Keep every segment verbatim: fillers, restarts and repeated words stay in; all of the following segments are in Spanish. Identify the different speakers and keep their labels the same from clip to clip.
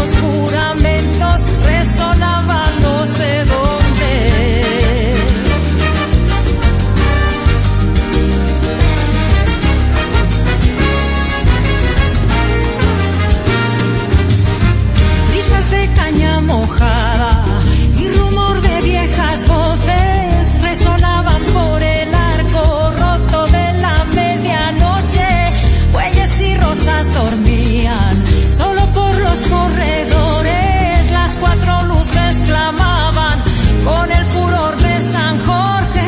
Speaker 1: los juramentos resonaban no sé dónde. Brisas de caña mojada y rumor de viejas voces resonaban por el arco roto de la medianoche. Bueyes y rosas dormían solo por los corredores. Las cuatro luces clamaban con el furor de San Jorge.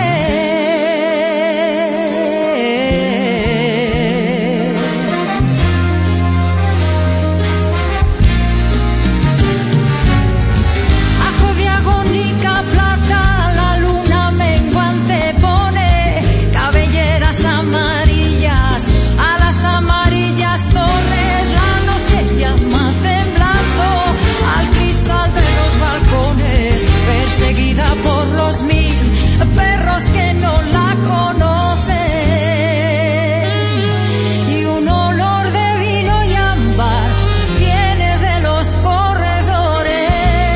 Speaker 1: Ajo de agónica plata, la luna menguante pone cabelleras amarillas a las amarillas torres. La noche llama temblando al cristal de los balcones, perseguida por los mil perros que no la conocen. Y un olor de vino y ámbar viene de los corredores.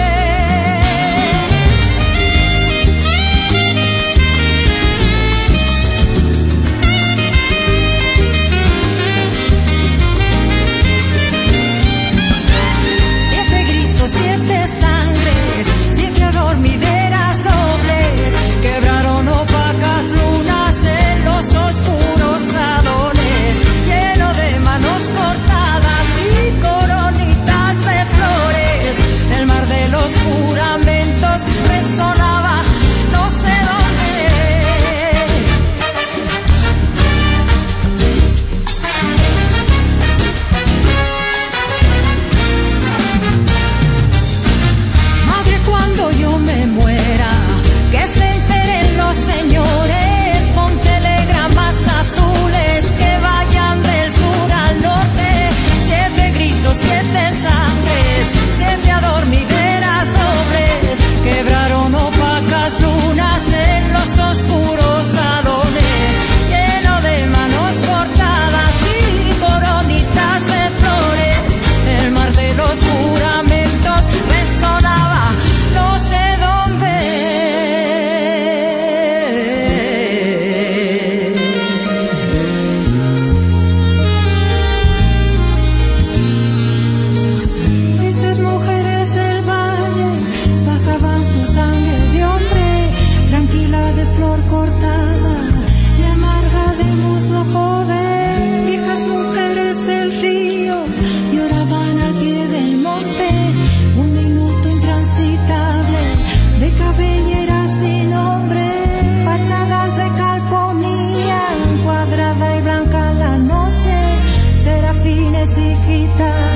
Speaker 1: Siete gritos, siete sangres, siete adormideras dobles, quebraron opacas lunas en los oscuros salones, lleno de manos cortadas y coronitas de flores. El mar de los juramentos resonaba no sé dónde. Madre, cuando yo me muera, que se enteren los señores, pon telegramas azules que vayan del sur al norte. Siete gritos, siete sangres, siete adormideras dobles, quebraron opacas lunas en los oscuros salones, lleno de manos cortadas y coronitas de flores. El mar de los juramentos resonaba no sé dónde. Tristes mujeres del valle bajaban su sangre de hombre, tranquila de flor cortada y amarga de muslo joven. Viejas mujeres del río lloraban al pie del monte, un minuto intransitable de cabelleras sin nombre. Fachadas de cal ponían cuadrada y blanca la noche, serafines y gitanas